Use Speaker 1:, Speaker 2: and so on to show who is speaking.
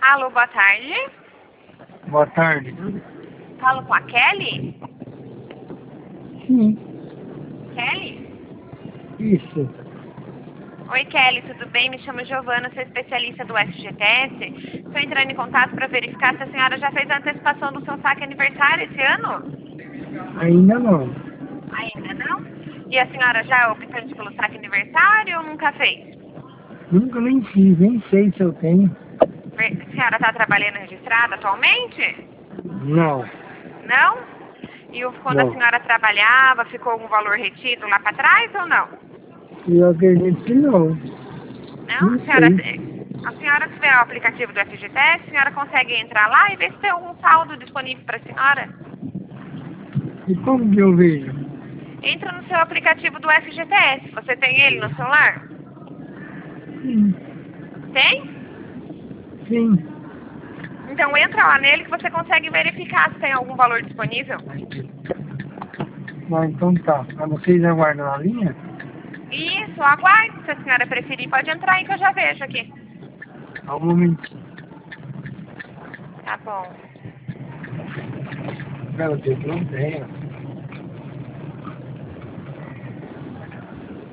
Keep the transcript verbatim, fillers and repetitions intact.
Speaker 1: Alô, boa tarde.
Speaker 2: Boa tarde.
Speaker 1: Falo com a Kelly?
Speaker 2: Sim,
Speaker 1: Kelly?
Speaker 2: isso.
Speaker 1: Oi, Kelly, tudo bem? Me chamo Giovana, sou especialista do F G T S. Estou entrando em contato para verificar se a senhora já fez a antecipação do seu saque aniversário esse ano?
Speaker 2: Ainda não.
Speaker 1: Ainda não? E a senhora já é optante pelo saque aniversário ou nunca fez?
Speaker 2: Nunca nem fiz, nem sei se eu tenho.
Speaker 1: A senhora está trabalhando registrada atualmente?
Speaker 2: Não,
Speaker 1: Não? E o- quando a
Speaker 2: não.
Speaker 1: senhora trabalhava, ficou algum valor retido lá para trás ou não?
Speaker 2: Eu acredito que não.
Speaker 1: Não?
Speaker 2: Não
Speaker 1: A senhora,
Speaker 2: sei.
Speaker 1: a senhora tiver o aplicativo do F G T S, a senhora consegue entrar lá e ver se tem algum saldo disponível para a senhora?
Speaker 2: E como que eu vejo?
Speaker 1: Entra no seu aplicativo do F G T S. Você tem ele no celular?
Speaker 2: Sim,
Speaker 1: Tem?
Speaker 2: sim.
Speaker 1: Então entra lá nele que você consegue verificar se tem algum valor disponível.
Speaker 2: Ah, então tá. Mas vocês aguardam na linha?
Speaker 1: Isso, aguarde. Se a senhora preferir, pode entrar aí que eu já vejo aqui.
Speaker 2: Só um momentinho.
Speaker 1: Tá bom.
Speaker 2: Meu Deus, não tenho.